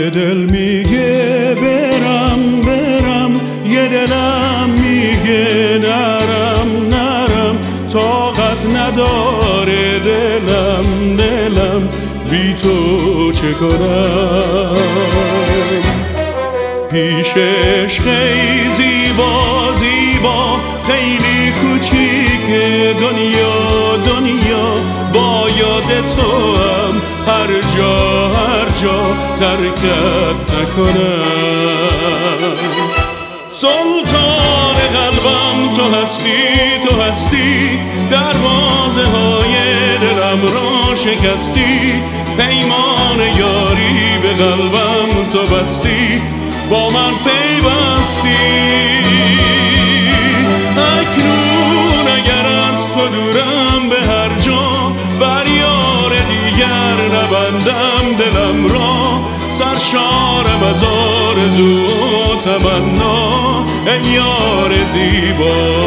یه دل میگه برم برم، یه دلم میگه نرم نرم، طاقت نداره دلم بی تو چه کنم. پیشش خیلی زیبا زیبا، خیلی کوچیکه دنیا با یاد تو هم هر جا ترکت نکنم. سلطان قلبم تو هستی، دروازه های دلم را شکستی، پیمان یاری به قلبم تو بستی، با من پیوستی. اکنون اگر از تو دورم به هر جا، بر یار دیگر نبندم دلم را، سرشارم از آرزو و تمنا ای یار زیبا.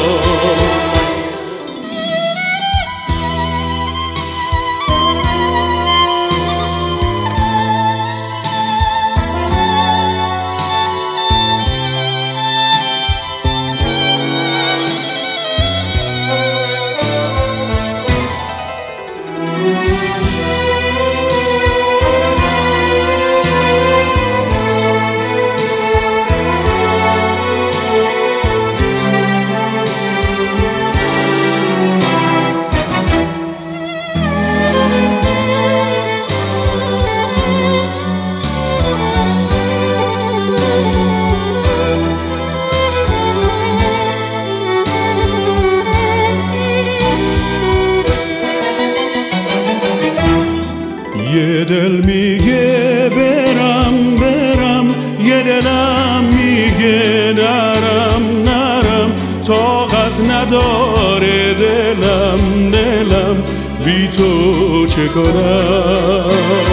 یه دل میگه برم برم، یه دلم میگه نرم، طاقت نداره دلم بی تو چه کنم.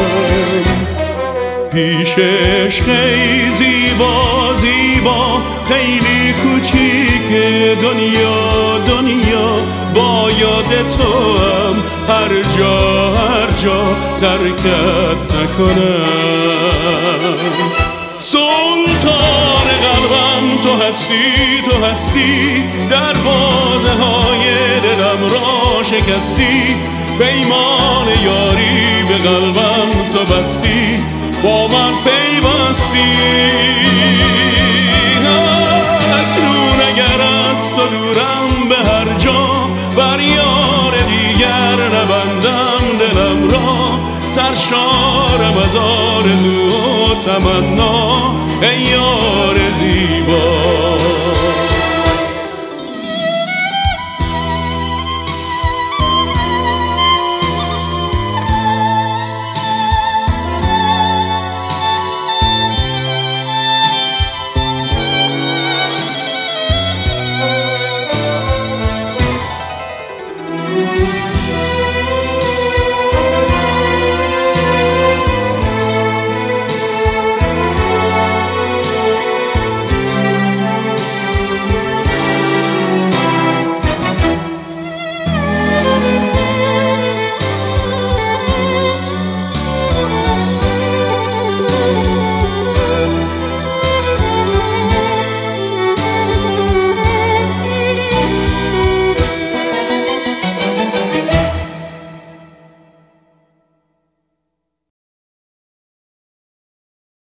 پیشش خیلی زیبا خیلی کوچیکه دنیا با یاد تو هم هر جا ترکت نکنم. سلطان قلبم تو هستی، دروازه های دلم را شکستی، پیمان یاری به قلبم تو بستی، با من پیوستی. اکنون اگر از تو دورم به هر جا، بر یار دیگر نبندم دلم را، سرشارم از آرزو و تمنا ای یار زیبا.